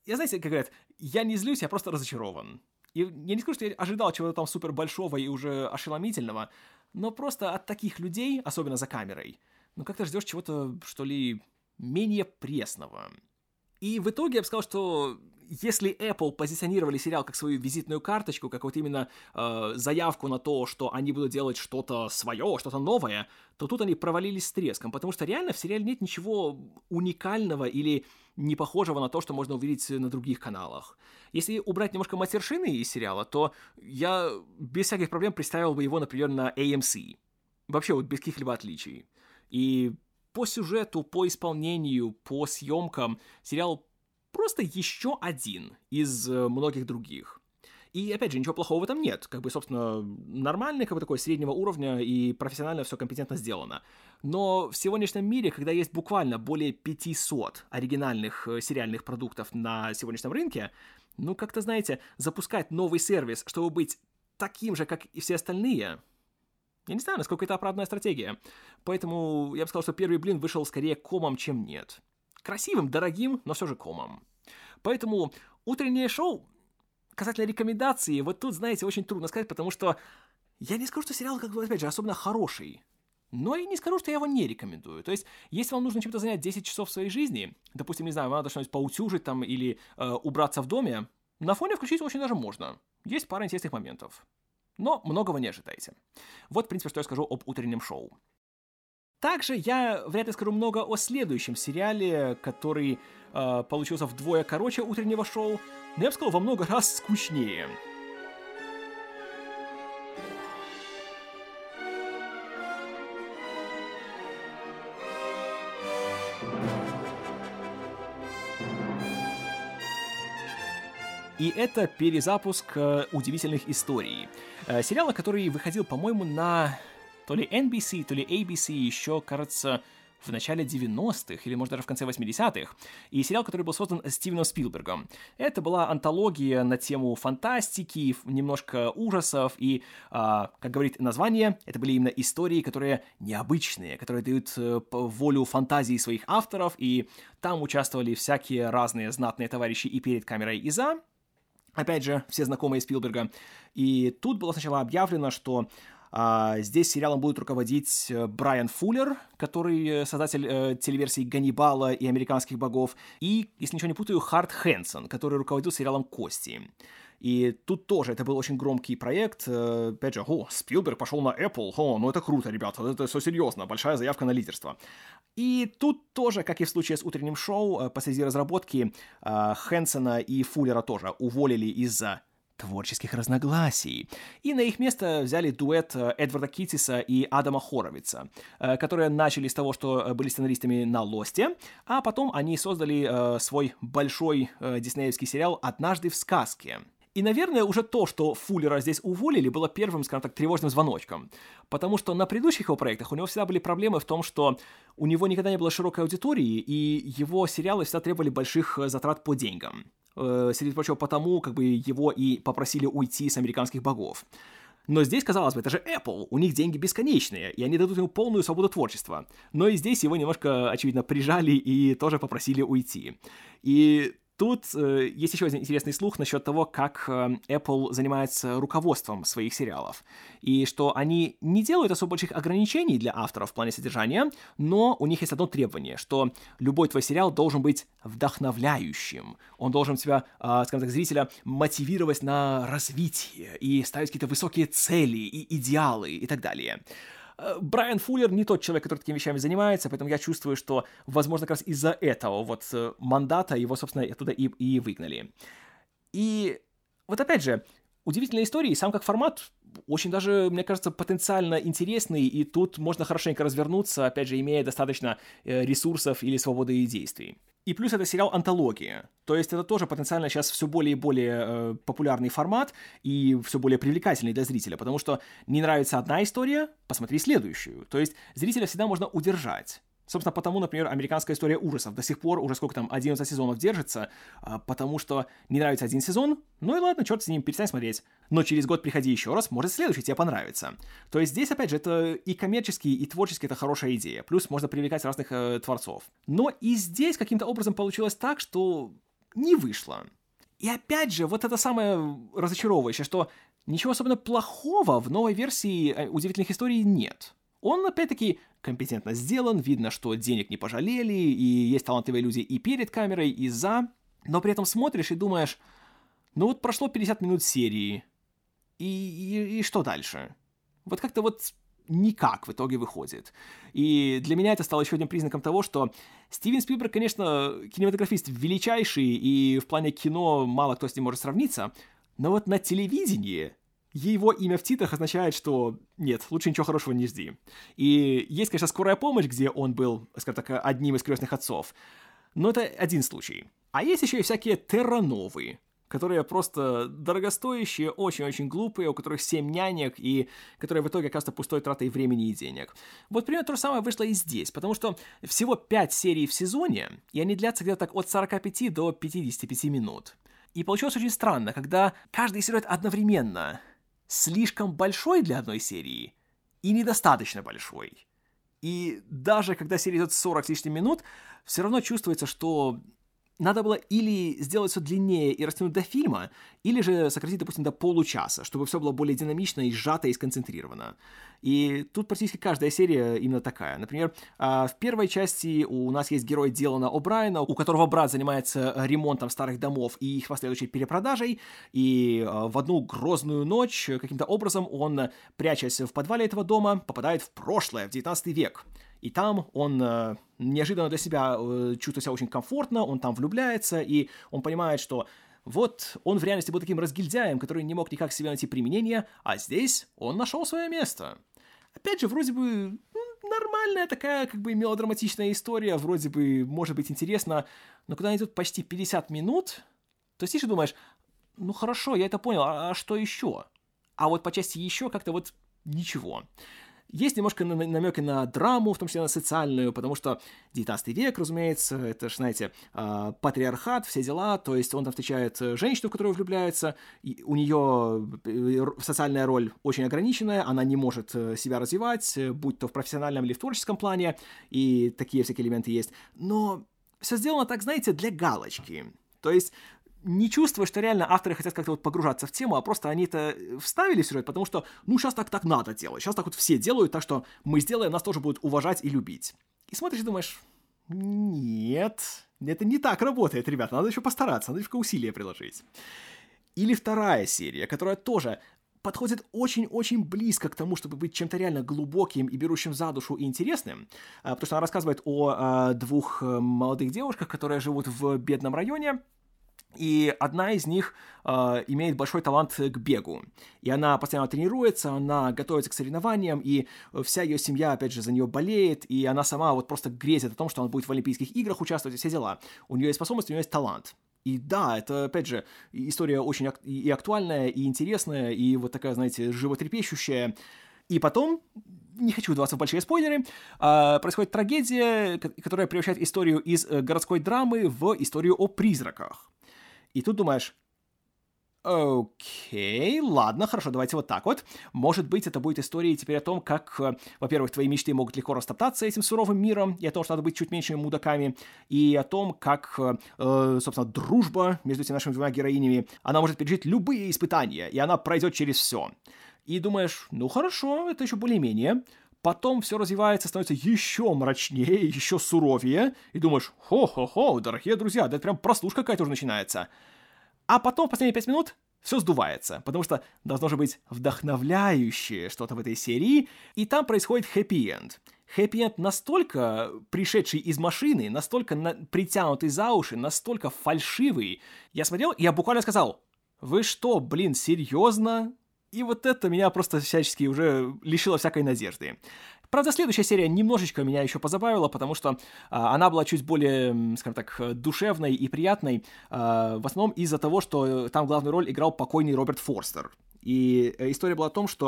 я, знаете, как говорят, я не злюсь, я просто разочарован. И я не скажу, что я ожидал чего-то там супер большого и уже ошеломительного, но просто от таких людей, особенно за камерой, ну как-то ждешь чего-то, что ли, менее пресного. И в итоге я бы сказал, что если Apple позиционировали сериал как свою визитную карточку, как вот именно э, заявку на то, что они будут делать что-то свое, что-то новое, то тут они провалились с треском, потому что реально в сериале нет ничего уникального или не похожего на то, что можно увидеть на других каналах. Если убрать немножко матершины из сериала, то я без всяких проблем представил бы его, например, на эй эм си. Вообще вот без каких-либо отличий. И по сюжету, по исполнению, по съемкам сериал просто еще один из многих других. И, опять же, ничего плохого в этом нет. Как бы, собственно, нормальный, как бы такой среднего уровня, и профессионально все компетентно сделано. Но в сегодняшнем мире, когда есть буквально более пятьсот оригинальных сериальных продуктов на сегодняшнем рынке, ну, как-то, знаете, запускать новый сервис, чтобы быть таким же, как и все остальные... Я не знаю, насколько это оправданная стратегия. Поэтому я бы сказал, что первый блин вышел скорее комом, чем нет. Красивым, дорогим, но все же комом. Поэтому утреннее шоу, касательно рекомендаций, вот тут, знаете, очень трудно сказать, потому что я не скажу, что сериал, как бы, опять же, особенно хороший. Но и не скажу, что я его не рекомендую. То есть, если вам нужно чем-то занять десять часов своей жизни, допустим, не знаю, вам надо что-нибудь поутюжить там или э, убраться в доме, на фоне включить очень даже можно. Есть пара интересных моментов. Но многого не ожидайте. Вот, в принципе, что я скажу об утреннем шоу. Также я вряд ли скажу много о следующем сериале, который э, получился вдвое короче утреннего шоу, но я бы сказал, во много раз скучнее. И это перезапуск э, «Удивительных историй». Э, сериала, который выходил, по-моему, на то ли эн би си, то ли эй би си еще, кажется, в начале девяностых, или, может, даже в конце восьмидесятых. И сериал, который был создан Стивеном Спилбергом. Это была антология на тему фантастики, немножко ужасов, и, э, как говорит название, это были именно истории, которые необычные, которые дают э, волю фантазии своих авторов, и там участвовали всякие разные знатные товарищи и перед камерой, и за... Опять же, все знакомые Спилберга. И тут было сначала объявлено, что а, здесь сериалом будет руководить Брайан Фуллер, который создатель э, телеверсий «Ганнибала» и «Американских богов», и, если ничего не путаю, Харт Хэнсон, который руководил сериалом «Кости». И тут тоже это был очень громкий проект. Опять же, о, Спилберг пошел на Apple, о, ну это круто, ребята, это все серьезно, большая заявка на лидерство. И тут тоже, как и в случае с утренним шоу, посреди разработки Хэнсона и Фуллера тоже уволили из-за творческих разногласий. И на их место взяли дуэт Эдварда Китиса и Адама Хоровица, которые начали с того, что были сценаристами на «Лосте», а потом они создали свой большой диснеевский сериал «Однажды в сказке». И, наверное, уже то, что Фуллера здесь уволили, было первым, скажем так, тревожным звоночком. Потому что на предыдущих его проектах у него всегда были проблемы в том, что у него никогда не было широкой аудитории, и его сериалы всегда требовали больших затрат по деньгам. Среди прочего, потому как бы его и попросили уйти с «Американских богов». Но здесь, казалось бы, это же Apple, у них деньги бесконечные, и они дадут ему полную свободу творчества. Но и здесь его немножко, очевидно, прижали и тоже попросили уйти. И тут э, есть еще один интересный слух насчет того, как э, Apple занимается руководством своих сериалов. И что они не делают особо больших ограничений для авторов в плане содержания, но у них есть одно требование, что любой твой сериал должен быть вдохновляющим. Он должен тебя, э, скажем так, зрителя мотивировать на развитие и ставить какие-то высокие цели и идеалы и так далее. Брайан Фуллер не тот человек, который такими вещами занимается, поэтому я чувствую, что, возможно, как раз из-за этого вот мандата его, собственно, оттуда и, и выгнали. И вот опять же, «Удивительные истории» сам как формат очень даже, мне кажется, потенциально интересный, и тут можно хорошенько развернуться, опять же, имея достаточно ресурсов или свободы действий. И плюс это сериал-антология, то есть это тоже потенциально сейчас все более и более э, популярный формат и все более привлекательный для зрителя, потому что не нравится одна история, посмотри следующую, то есть зрителя всегда можно удержать. Собственно, потому, например, «Американская история ужасов» до сих пор уже сколько там, одиннадцать сезонов держится, потому что не нравится один сезон, ну и ладно, черт с ним, перестань смотреть. Но через год приходи еще раз, может следующий тебе понравится. То есть здесь, опять же, это и коммерчески, и творчески это хорошая идея, плюс можно привлекать разных э, творцов. Но и здесь каким-то образом получилось так, что не вышло. И опять же, вот это самое разочаровывающее, что ничего особенно плохого в новой версии «Удивительных историй» нет. Он, опять-таки, компетентно сделан, видно, что денег не пожалели, и есть талантливые люди и перед камерой, и за, но при этом смотришь и думаешь, ну вот прошло пятьдесят минут серии, и, и, и что дальше? Вот как-то вот никак в итоге выходит. И для меня это стало еще одним признаком того, что Стивен Спилберг, конечно, кинематографист величайший, и в плане кино мало кто с ним может сравниться, но вот на телевидении его имя в титрах означает, что нет, лучше ничего хорошего не жди. И есть, конечно, «Скорая помощь», где он был, скажем так, одним из крестных отцов, но это один случай. А есть еще и всякие террановы, которые просто дорогостоящие, очень-очень глупые, у которых семь нянек, и которые в итоге оказываются пустой тратой времени и денег. Вот примерно то же самое вышло и здесь, потому что всего пять серий в сезоне, и они длятся где-то так от сорока пяти до пятидесяти пяти минут. И получилось очень странно, когда каждый сюжет одновременно слишком большой для одной серии и недостаточно большой. И даже когда серия идет сорок с лишним минут, все равно чувствуется, что надо было или сделать все длиннее и растянуть до фильма, или же сократить, допустим, до получаса, чтобы все было более динамично и сжато и сконцентрировано. И тут практически каждая серия именно такая. Например, в первой части у нас есть герой Дилана О'Брайена, у которого брат занимается ремонтом старых домов и их последующей перепродажей, и в одну грозную ночь каким-то образом он, прячась в подвале этого дома, попадает в прошлое, в девятнадцатый век. И там он э, неожиданно для себя э, чувствует себя очень комфортно, он там влюбляется, и он понимает, что вот он в реальности был таким разгильдяем, который не мог никак себе найти применение, а здесь он нашел свое место. Опять же, вроде бы ну, нормальная такая как бы мелодраматичная история, вроде бы может быть интересно, но когда идет почти пятьдесят минут, то сидишь и думаешь, ну хорошо, я это понял, а, а что еще? А вот по части еще как-то вот ничего. Есть немножко намеки на драму, в том числе на социальную, потому что девятнадцатый век, разумеется, это же, знаете, патриархат, все дела, то есть он там встречает женщину, в которую влюбляется, и у нее социальная роль очень ограниченная, она не может себя развивать, будь то в профессиональном или в творческом плане, и такие всякие элементы есть, но все сделано так, знаете, для галочки, то есть не чувствую, что реально авторы хотят как-то вот погружаться в тему, а просто они это вставили в сюжет, потому что, ну, сейчас так так надо делать, сейчас так вот все делают, так что мы сделаем, нас тоже будут уважать и любить. И смотришь и думаешь, нет, это не так работает, ребята, надо еще постараться, надо еще усилия приложить. Или вторая серия, которая тоже подходит очень-очень близко к тому, чтобы быть чем-то реально глубоким и берущим за душу и интересным, потому что она рассказывает о двух молодых девушках, которые живут в бедном районе, и одна из них э, имеет большой талант к бегу. И она постоянно тренируется, она готовится к соревнованиям, и вся ее семья, опять же, за нее болеет, и она сама вот просто грезит о том, что она будет в Олимпийских играх участвовать, и все дела. У нее есть способность, у нее есть талант. И да, это, опять же, история очень ак- и актуальная, и интересная, и вот такая, знаете, животрепещущая. И потом, не хочу вдаваться в большие спойлеры, э, происходит трагедия, которая превращает историю из городской драмы в историю о призраках. И тут думаешь, окей, ладно, хорошо, давайте вот так вот. Может быть, это будет история теперь о том, как, во-первых, твои мечты могут легко растоптаться этим суровым миром, и о том, что надо быть чуть меньшими мудаками, и о том, как, э, собственно, дружба между этими нашими двумя героинями, она может пережить любые испытания, и она пройдет через все. И думаешь, ну хорошо, это еще более-менее. Потом все развивается, становится еще мрачнее, еще суровее. И думаешь, хо-хо-хо, дорогие друзья, да это прям прослушка какая-то уже начинается. А потом в последние пять минут все сдувается, потому что должно же быть вдохновляющее что-то в этой серии, и там происходит хэппи-энд. Хэппи-энд настолько пришедший из машины, настолько на... притянутый за уши, настолько фальшивый. Я смотрел, и я буквально сказал, вы что, блин, серьезно? И вот это меня просто всячески уже лишило всякой надежды. Правда, следующая серия немножечко меня еще позабавила, потому что а, она была чуть более, скажем так, душевной и приятной, а, в основном из-за того, что там главную роль играл покойный Роберт Форстер. И история была о том, что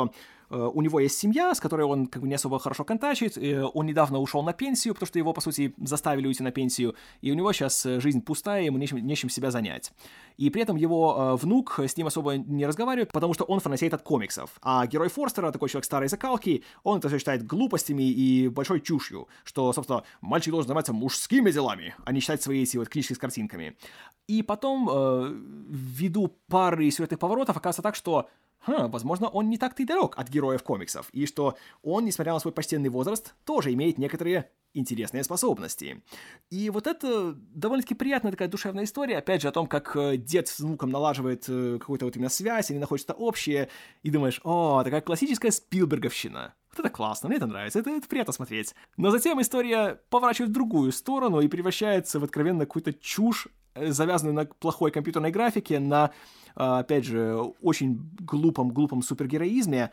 у него есть семья, с которой он как бы не особо хорошо контачит, он недавно ушел на пенсию, потому что его, по сути, заставили уйти на пенсию, и у него сейчас жизнь пустая, ему нечем, нечем себя занять. И при этом его внук с ним особо не разговаривает, потому что он фанатеет от комиксов. А герой Форстера, такой человек старой закалки, он это все считает глупостями и большой чушью, что, собственно, мальчик должен заниматься мужскими делами, а не читать свои эти вот книжки с картинками. И потом, э, ввиду пары сюжетных поворотов, оказывается так, что Ха, возможно, он не так-то и далек от героев комиксов, и что он, несмотря на свой почтенный возраст, тоже имеет некоторые интересные способности. И вот это довольно-таки приятная такая душевная история, опять же, о том, как дед с внуком налаживает какую-то вот именно связь, они находят что-то общее, и думаешь, о, такая классическая Спилберговщина. Вот это классно, мне это нравится, это, это приятно смотреть. Но затем история поворачивает в другую сторону и превращается в откровенно какую-то чушь, завязанную на плохой компьютерной графике, на, опять же, очень глупом-глупом супергероизме,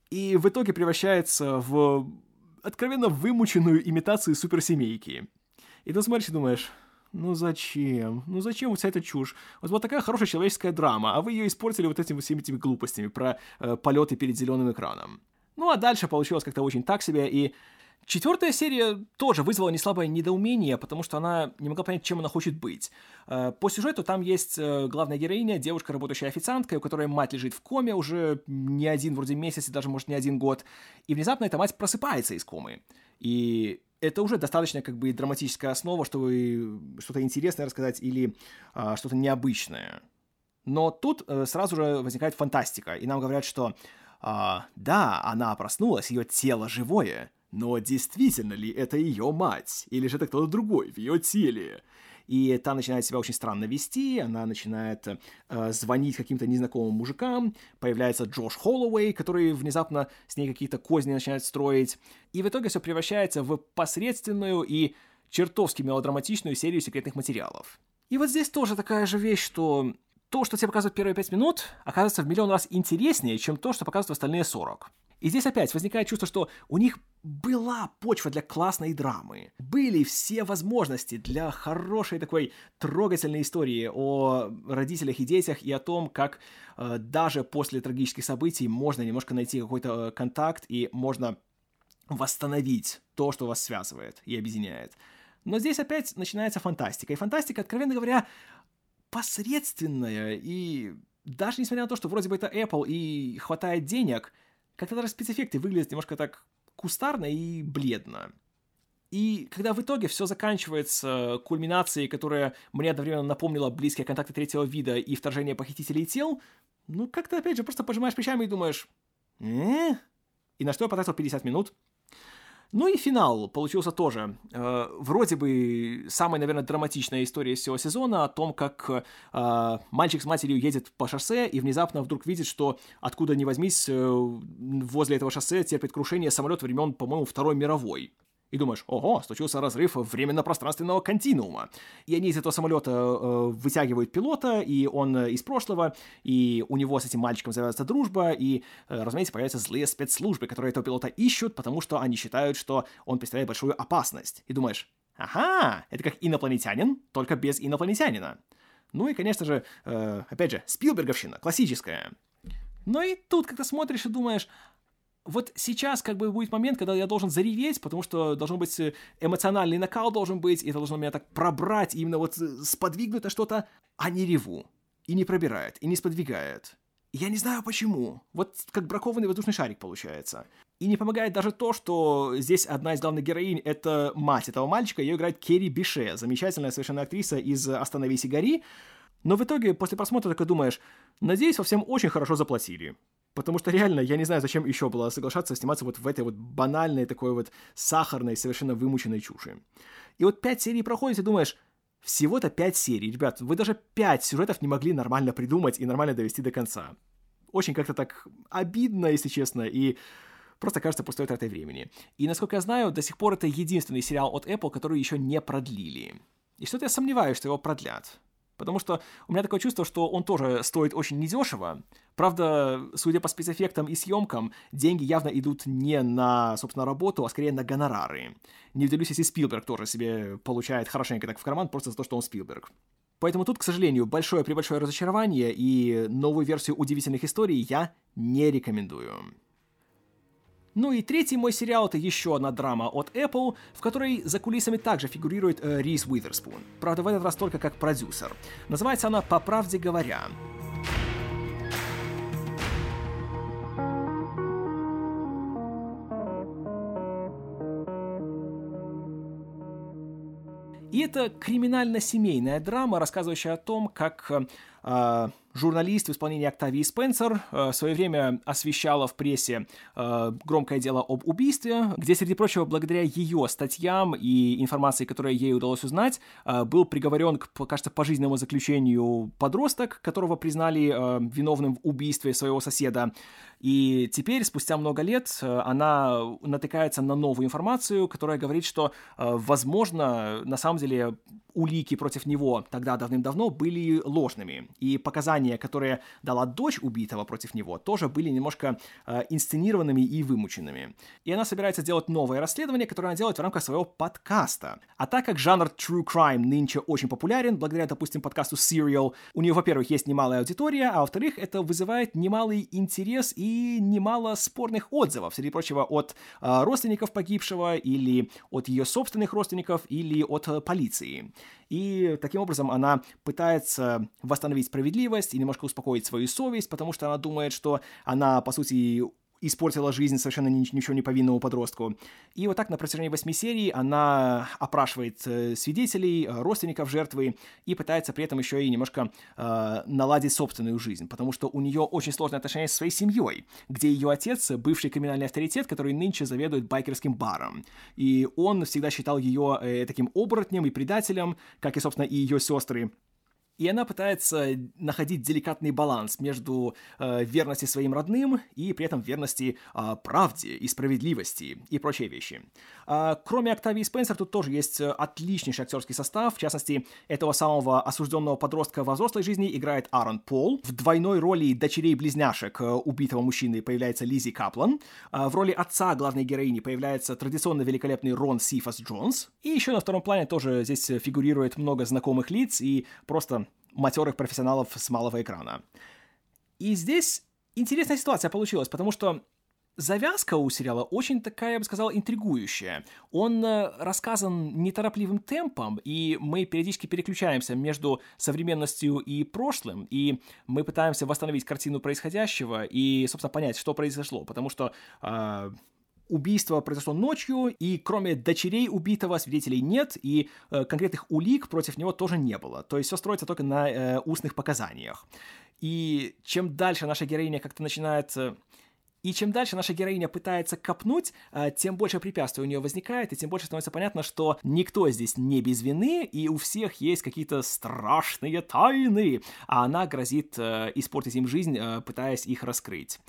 и в итоге превращается в откровенно вымученную имитацию суперсемейки. И ты смотришь и думаешь, ну зачем? Ну зачем вот вся эта чушь? Вот была такая хорошая человеческая драма, а вы ее испортили вот этими всеми этими глупостями про э, полеты перед зеленым экраном. Ну а дальше получилось как-то очень так себе, и четвертая серия тоже вызвала неслабое недоумение, потому что она не могла понять, чем она хочет быть. По сюжету там есть главная героиня, девушка, работающая официанткой, у которой мать лежит в коме уже не один вроде месяц, и даже, может, не один год, и внезапно эта мать просыпается из комы. И это уже достаточно как бы драматическая основа, чтобы что-то интересное рассказать или а, что-то необычное. Но тут а, сразу же возникает фантастика, и нам говорят, что а, да, она проснулась, ее тело живое, но действительно ли это ее мать? Или же это кто-то другой в ее теле? И та начинает себя очень странно вести, она начинает э, звонить каким-то незнакомым мужикам, появляется Джош Холлоуэй, который внезапно с ней какие-то козни начинает строить, и в итоге все превращается в посредственную и чертовски мелодраматичную серию секретных материалов. И вот здесь тоже такая же вещь, что то, что тебе показывают первые пять минут, оказывается в миллион раз интереснее, чем то, что показывают в остальные сорок. И здесь опять возникает чувство, что у них была почва для классной драмы. Были все возможности для хорошей такой трогательной истории о родителях и детях и о том, как э, даже после трагических событий можно немножко найти какой-то э, контакт и можно восстановить то, что вас связывает и объединяет. Но здесь опять начинается фантастика. И фантастика, откровенно говоря, посредственная. И даже несмотря на то, что вроде бы это Apple и хватает денег, как-то даже спецэффекты выглядят немножко так кустарно и бледно. И когда в итоге все заканчивается кульминацией, которая мне одновременно напомнила близкие контакты третьего вида и вторжение похитителей тел, ну как-то опять же просто пожимаешь плечами и думаешь, э? И на что я потратил пятьдесят минут? Ну и финал получился тоже. Э, вроде бы самая, наверное, драматичная история из всего сезона о том, как э, мальчик с матерью едет по шоссе и внезапно вдруг видит, что откуда ни возьмись, э, возле этого шоссе терпит крушение самолет времен, по-моему, Второй мировой. И думаешь, ого, случился разрыв временно-пространственного континуума. И они из этого самолета э, вытягивают пилота, и он из прошлого, и у него с этим мальчиком завязывается дружба, и, э, разумеется, появляются злые спецслужбы, которые этого пилота ищут, потому что они считают, что он представляет большую опасность. И думаешь, ага, это как инопланетянин, только без инопланетянина. Ну и, конечно же, э, опять же, Спилберговщина, классическая. Но и тут как-то смотришь и думаешь, вот сейчас как бы будет момент, когда я должен зареветь, потому что должен быть эмоциональный накал должен быть, и это должно меня так пробрать, и именно вот сподвигнуть на что-то, а не реву. И не пробирает, и не сподвигает. И я не знаю почему. Вот как бракованный воздушный шарик получается. И не помогает даже то, что здесь одна из главных героинь — это мать этого мальчика, ее играет Керри Бише, замечательная совершенно актриса из «Остановись и гори». Но в итоге после просмотра так и думаешь, надеюсь, во всем очень хорошо заплатили. Потому что реально, я не знаю, зачем еще было соглашаться сниматься вот в этой вот банальной, такой вот сахарной, совершенно вымученной чуши. И вот пять серий проходит, и думаешь, всего-то пять серий, ребят, вы даже пять сюжетов не могли нормально придумать и нормально довести до конца. Очень как-то так обидно, если честно, и просто кажется пустой тратой времени. И, насколько я знаю, до сих пор это единственный сериал от Apple, который еще не продлили. И что-то я сомневаюсь, что его продлят. Потому что у меня такое чувство, что он тоже стоит очень недешево. Правда, судя по спецэффектам и съемкам, деньги явно идут не на, собственно, работу, а скорее на гонорары. Не удивлюсь, если Спилберг тоже себе получает хорошенько так в карман просто за то, что он Спилберг. Поэтому тут, к сожалению, большое-пребольшое разочарование, и новую версию «Удивительных историй» я не рекомендую. Ну и третий мой сериал — это еще одна драма от Apple, в которой за кулисами также фигурирует э, Риз Уизерспун. Правда, в этот раз только как продюсер. Называется она «По правде говоря». И это криминально-семейная драма, рассказывающая о том, как э, журналист в исполнении Октавии Спенсер э, в свое время освещала в прессе э, громкое дело об убийстве, где, среди прочего, благодаря ее статьям и информации, которую ей удалось узнать, э, был приговорен к, кажется, пожизненному заключению подросток, которого признали э, виновным в убийстве своего соседа. И теперь, спустя много лет, она натыкается на новую информацию, которая говорит, что, возможно, на самом деле улики против него тогда давным-давно были ложными. И показания, которые дала дочь убитого против него, тоже были немножко э, инсценированными и вымученными. И она собирается делать новое расследование, которое она делает в рамках своего подкаста. А так как жанр true crime нынче очень популярен, благодаря, допустим, подкасту Serial, у нее, во-первых, есть немалая аудитория, а во-вторых, это вызывает немалый интерес и немало спорных отзывов, среди прочего, от э, родственников погибшего, или от ее собственных родственников, или от э, полиции. И таким образом она пытается восстановить справедливость и немножко успокоить свою совесть, потому что она думает, что она, по сути, испортила жизнь совершенно ничего не повинному подростку. И вот так на протяжении восьми серий она опрашивает свидетелей, родственников жертвы и пытается при этом еще и немножко э, наладить собственную жизнь, потому что у нее очень сложные отношения со своей семьей, где ее отец — бывший криминальный авторитет, который нынче заведует байкерским баром. И он всегда считал ее э, таким оборотнем и предателем, как и, собственно, и ее сестры. И она пытается находить деликатный баланс между э, верностью своим родным и при этом верности э, правде и справедливости и прочие вещи. А, кроме Октавии Спенсер, тут тоже есть отличнейший актерский состав. В частности, этого самого осужденного подростка во взрослой жизни играет Аарон Пол. В двойной роли дочерей-близняшек убитого мужчины появляется Лиззи Каплан. А в роли отца главной героини появляется традиционно великолепный Рон Сифас Джонс. И еще на втором плане тоже здесь фигурирует много знакомых лиц и просто матерых профессионалов с малого экрана. И здесь интересная ситуация получилась, потому что завязка у сериала очень такая, я бы сказал, интригующая. Он э, рассказан неторопливым темпом, и мы периодически переключаемся между современностью и прошлым, и мы пытаемся восстановить картину происходящего и, собственно, понять, что произошло, потому что э, убийство произошло ночью, и кроме дочерей убитого свидетелей нет, и э, конкретных улик против него тоже не было. То есть все строится только на э, устных показаниях. И чем дальше наша героиня как-то начинает... Э, и чем дальше наша героиня пытается копнуть, э, тем больше препятствий у нее возникает, и тем больше становится понятно, что никто здесь не без вины, и у всех есть какие-то страшные тайны, а она грозит э, испортить им жизнь, э, пытаясь их раскрыть.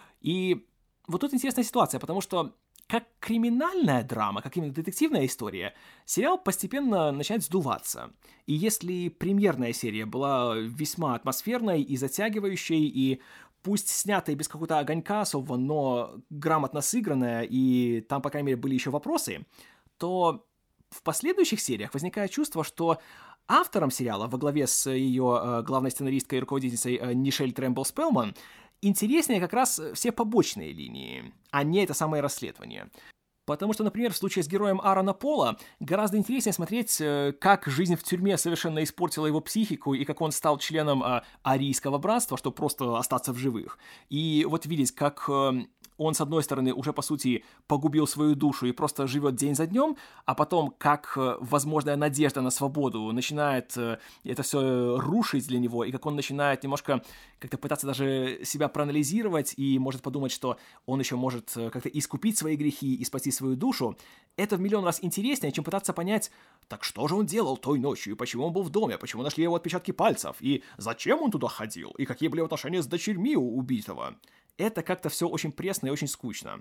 И вот тут интересная ситуация, потому что как криминальная драма, как именно детективная история, сериал постепенно начинает сдуваться. И если премьерная серия была весьма атмосферной и затягивающей, и пусть снятой без какого-то огонька особого, но грамотно сыгранная, и там, по крайней мере, были еще вопросы, то в последующих сериях возникает чувство, что автором сериала во главе с ее э, главной сценаристкой и руководительницей э, Нишель Трэмбл Спелман интереснее как раз все побочные линии, а не это самое расследование. Потому что, например, в случае с героем Аарона Пола гораздо интереснее смотреть, как жизнь в тюрьме совершенно испортила его психику и как он стал членом а, арийского братства, чтобы просто остаться в живых. И вот видеть, как он, с одной стороны, уже, по сути, погубил свою душу и просто живет день за днем, а потом, как возможная надежда на свободу начинает это все рушить для него, и как он начинает немножко как-то пытаться даже себя проанализировать и может подумать, что он еще может как-то искупить свои грехи и спасти свою душу, это в миллион раз интереснее, чем пытаться понять, так что же он делал той ночью, и почему он был в доме, почему нашли его отпечатки пальцев, и зачем он туда ходил, и какие были отношения с дочерьми у убитого. Это как-то все очень пресно и очень скучно.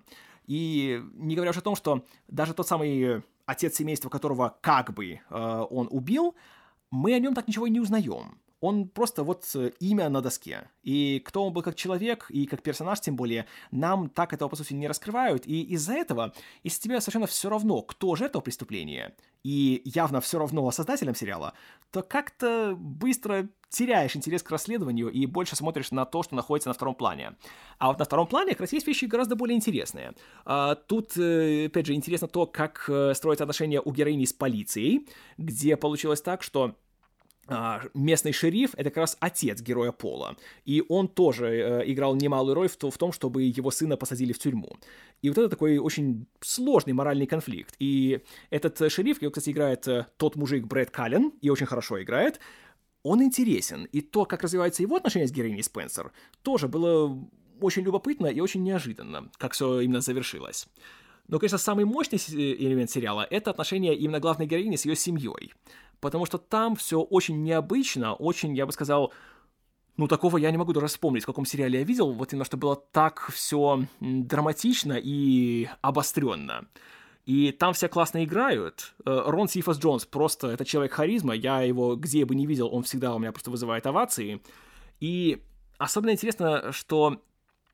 И не говоря уж о том, что даже тот самый отец семейства, которого как бы э, он убил, мы о нем так ничего и не узнаем. он просто вот имя на доске. И кто он был как человек и как персонаж, тем более, нам так этого, по сути, не раскрывают. И из-за этого, если тебе совершенно все равно, кто жертва преступления, и явно все равно создателям сериала, то как-то быстро теряешь интерес к расследованию и больше смотришь на то, что находится на втором плане. А вот на втором плане как раз есть вещи гораздо более интересные. А, тут, опять же, интересно то, как строятся отношения у героини с полицией, где получилось так, что местный шериф — это как раз отец героя Пола, и он тоже э, играл немалую роль в, то, в том, чтобы его сына посадили в тюрьму. И вот это такой очень сложный моральный конфликт. И этот шериф, его, кстати, играет э, тот мужик Брэд Каллен, и очень хорошо играет, он интересен. И то, как развиваются его отношения с героиней Спенсер, тоже было очень любопытно и очень неожиданно, как все именно завершилось. Но, конечно, самый мощный элемент сериала — это отношения именно главной героини с ее семьей. Потому что там все очень необычно, очень, я бы сказал, ну, такого я не могу даже вспомнить, в каком сериале я видел, вот именно, что было так все драматично и обостренно. И там все классно играют. Рон Сифас Джонс просто, это человек харизма, я его где бы ни видел, он всегда у меня просто вызывает овации. И особенно интересно, что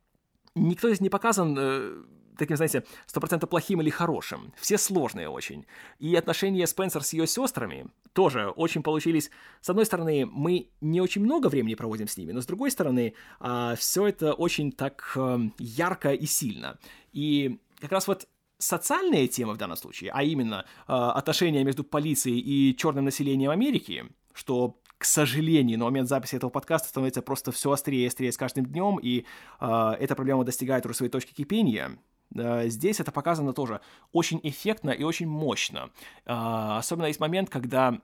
никто здесь не показан таким, знаете, сто процентов плохим или хорошим. Все сложные очень. И отношения Спенсер с ее сестрами тоже очень получились. С одной стороны, мы не очень много времени проводим с ними, но с другой стороны, все это очень так ярко и сильно. И как раз вот социальная тема в данном случае, а именно отношения между полицией и черным населением Америки, что, к сожалению, на момент записи этого подкаста становится просто все острее и острее с каждым днем, и эта проблема достигает уже своей точки кипения. Здесь это показано тоже очень эффектно и очень мощно. Особенно есть момент, когда,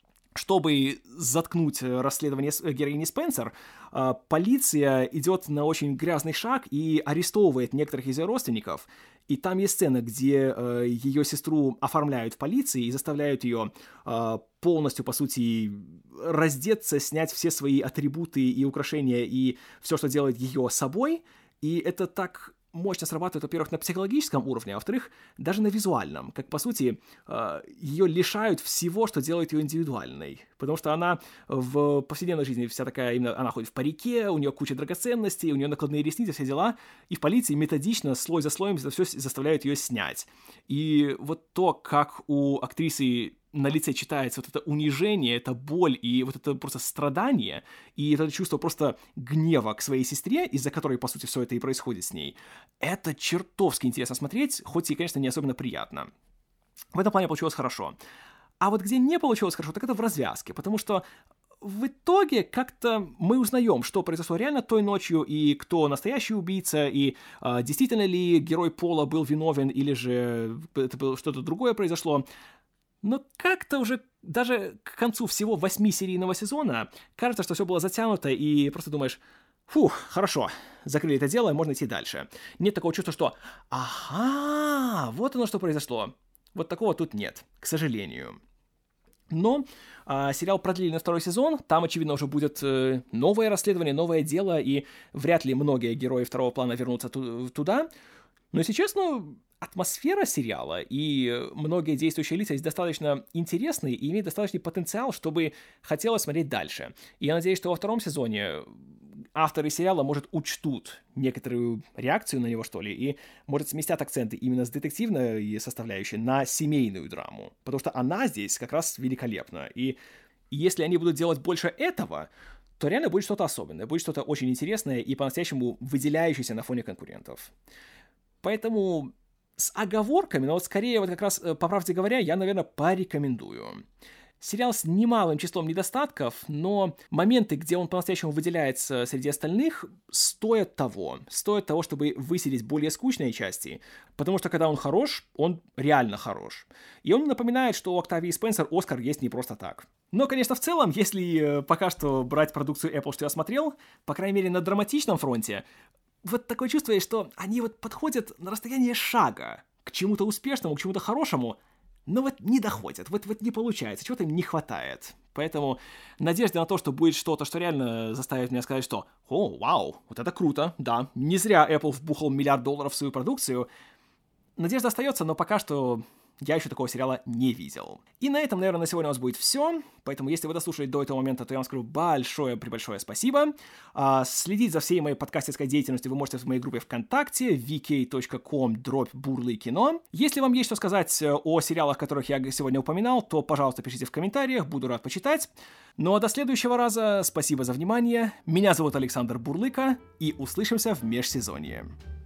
чтобы заткнуть расследование героини Спенсер, полиция идет на очень грязный шаг и арестовывает некоторых из ее родственников. И там есть сцена, где ее сестру оформляют в полиции и заставляют ее полностью, по сути, раздеться, снять все свои атрибуты и украшения и все, что делает ее собой. И это так мощно срабатывает, во-первых, на психологическом уровне, а во-вторых, даже на визуальном. Как, по сути, ее лишают всего, что делает ее индивидуальной. Потому что она в повседневной жизни вся такая, именно она ходит в парике, у нее куча драгоценностей, у нее накладные ресницы, все дела. И в полиции методично, слой за слоем, это все заставляют ее снять. И вот то, как у актрисы на лице читается вот это унижение, это боль и вот это просто страдание, и это чувство просто гнева к своей сестре, из-за которой, по сути, все это и происходит с ней, это чертовски интересно смотреть, хоть и, конечно, не особенно приятно. В этом плане получилось хорошо. А вот где не получилось хорошо, так это в развязке, потому что в итоге как-то мы узнаем, что произошло реально той ночью, и кто настоящий убийца, и э, действительно ли герой Пола был виновен, или же это было что-то другое произошло. Но как-то уже даже к концу всего восьмисерийного сезона кажется, что все было затянуто, и просто думаешь, фух, хорошо, закрыли это дело, можно идти дальше. Нет такого чувства, что ага, вот оно что произошло. Вот такого тут нет, к сожалению. Но а, сериал продлили на второй сезон, там, очевидно, уже будет э, новое расследование, новое дело, и вряд ли многие герои второго плана вернутся ту- туда. Но, если честно, атмосфера сериала и многие действующие лица здесь достаточно интересные и имеют достаточный потенциал, чтобы хотелось смотреть дальше. И я надеюсь, что во втором сезоне авторы сериала, может, учтут некоторую реакцию на него, что ли, и, может, сместят акценты именно с детективной составляющей на семейную драму. Потому что она здесь как раз великолепна. И если они будут делать больше этого, то реально будет что-то особенное, будет что-то очень интересное и по-настоящему выделяющееся на фоне конкурентов. Поэтому с оговорками, но вот скорее, вот как раз, по правде говоря, я, наверное, порекомендую. Сериал с немалым числом недостатков, но моменты, где он по-настоящему выделяется среди остальных, стоят того. Стоят того, чтобы выселить более скучные части, потому что когда он хорош, он реально хорош. И он напоминает, что у Октавии Спенсер Оскар есть не просто так. Но, конечно, в целом, если пока что брать продукцию Apple, что я смотрел, по крайней мере, на драматичном фронте, вот такое чувство, что они вот подходят на расстояние шага к чему-то успешному, к чему-то хорошему, но вот не доходят, вот, вот не получается, чего-то им не хватает. Поэтому надежда на то, что будет что-то, что реально заставит меня сказать, что «О, вау, вот это круто, да, не зря Apple вбухал миллиард долларов в свою продукцию». Надежда остается, но пока что Я еще такого сериала не видел. И на этом, наверное, на сегодня у нас будет все. Поэтому, если вы дослушали до этого момента, то я вам скажу большое-пребольшое спасибо. А, следить за всей моей подкастерской деятельностью вы можете в моей группе ВКонтакте ви кей точка ком дробь бурлыкино. Если вам есть что сказать о сериалах, которых я сегодня упоминал, то, пожалуйста, пишите в комментариях, буду рад почитать. Ну а до следующего раза спасибо за внимание. Меня зовут Александр Бурлыка, и услышимся в межсезонье.